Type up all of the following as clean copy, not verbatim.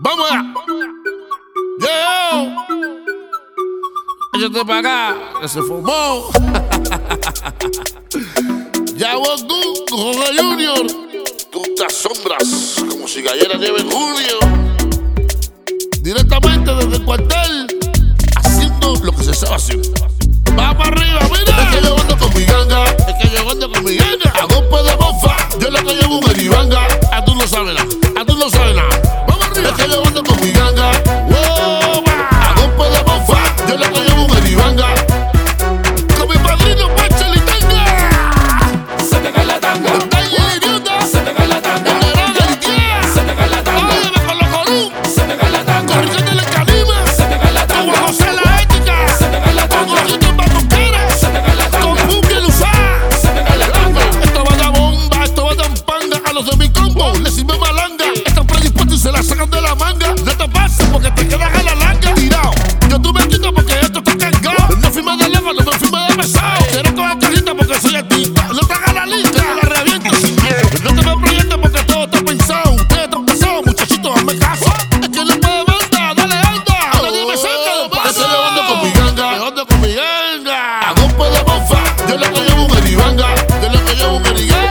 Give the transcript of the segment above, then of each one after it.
Vamos allá. Échate para acá, que se formó. Ya vos tú, Jorge Junior. Tú te asombras como si cayera nieve en junio. Directamente desde el cuartel, haciendo lo que se sabe hacer. Vamos arriba, mira. Es que yo ando con mi ganga, es que yo ando con mi ganga. A golpe de mofa, yo lo que llevo un eribanga. A tú no sabes nada, a tú no sabes nada. Vamos arriba. Es que yo ando con mi ganga. Wow, a golpe de mofa, yo lo que llevo un eribanga. Con mi padrino Pacha Litanga. Se te cae la tanga. Está ahí el idiota. Se te cae la tanga. El naranja, el tía. Se te cae la tanga. Óyeme con los corú. Se te cae la tanga. Corrigiéndole el calima. Se te cae la Con tanga. José la ética. Se te cae la Con tanga. Rojito en Baconquera. Se te cae la Con tanga. Pupi el Usá. Se te cae la tanga. Esto va de bomba, esto va de panga. A los de mi combo les sirve malanga. Están predispuestos y se la sacan de la manga. No te pases porque te quedas a la langa. Tirao, yo tú me quito porque esto está cargado. No firma de lejos, no me firma de pesado. Quiero coger cajita porque soy artista. No te hagas la lista, la reviento sin miedo. No te me proyectes porque todo está pensado. Ustedes están pesados, muchachitos, hazme caso. Es que no puede banda, dale anda. Nadie me saca de paso. Yo ando con mi ganga, yo ando con mi ganga. A golpe de mofa, yo lo que llevo un eribanga. Yo lo que llevo un eribanga.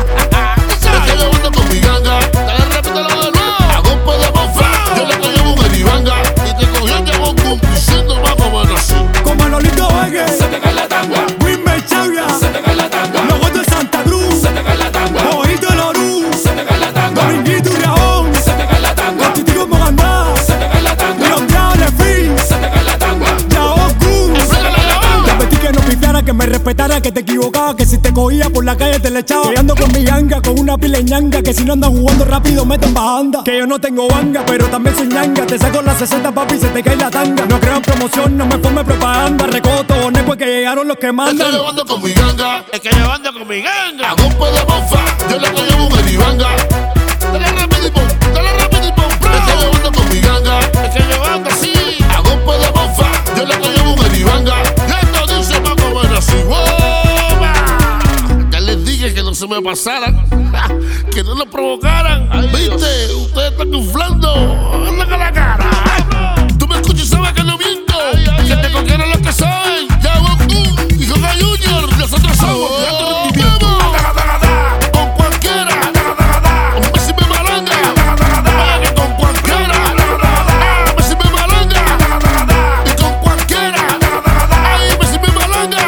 Es que yo ando con mi ganga. Dale, repítelo de nuevo. A golpe de mofa, yo lo que llevo un eribanga. Y te cogí el llevo diciendo más o menos así. Con Manolito Vegas, Se te cae la tanga. Wilmer Chavia, Se te cae la tanga. los Gordos de Santa Cruz, Se te cae la tanga. Ojito el Orú, Se te cae la tanga. Dominguito y Raón, Se te cae la tanga. Constitivo Mogandá, Se te cae la y tanga. los Diables Fin, Se te cae la tanga. Yao Kun. Explícale la banda. Te pedí que no pifiara, que me respetara, que te equivocaba, que si te cogía por la calle te le echaba. Que ando con mi ganga, con una pila de ñanga, que si no andas jugando rápido meten bajanda. Que yo no tengo banga, pero también soy ñanga. Te saco las 60 papi y se te cae la tanga. No creo en promoción, no me forme propaganda. Recoto, neco, que llegaron los que Es que mandan. yo ando con mi ganga. Es que yo ando con mi ganga. A golpe de mofa, yo lo que llevo un eribanga. Dale rápido y pon, dale rápido y pon. Es que yo ando con mi ganga. Es que yo ando así. A golpe de mofa, yo lo que llevo un eribanga. Y esto dice más o menos así. ¡Woba! Ya les dije que no se me pasaran. Que no lo provocaran. ¿Viste? Ustedes están inflando. Anda con la cara. Tú me escuchas y sabes que no miento. Que te cogieron los que saben. Ya vos tú y Jorge Junior. Nosotros somos de alto rendimiento. Con cualquiera. Un beso y me malanga. Vaya que con cualquiera. Un beso y me malanga. Y con cualquiera. Ay, un beso y me malanga.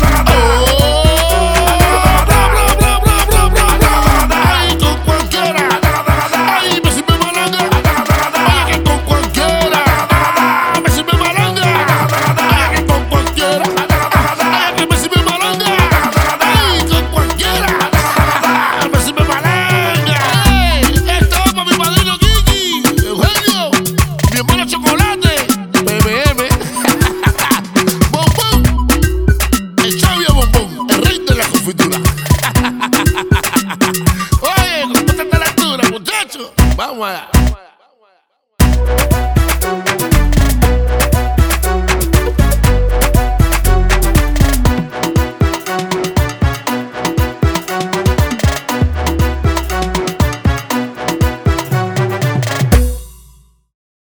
Ay, con cualquiera. Ay, un beso y me malanga. Vaya que con cualquiera. Un beso y me malanga. Vaya que con cualquiera. Vaya que un beso y me malanga. Ay, con cualquiera. Un beso y me malanga. Esto es para mi padrino Kiki, Eugenio, mi hermano Chocolate, BBM, Bombón, el Chavia Bombón, el rey de la confitura.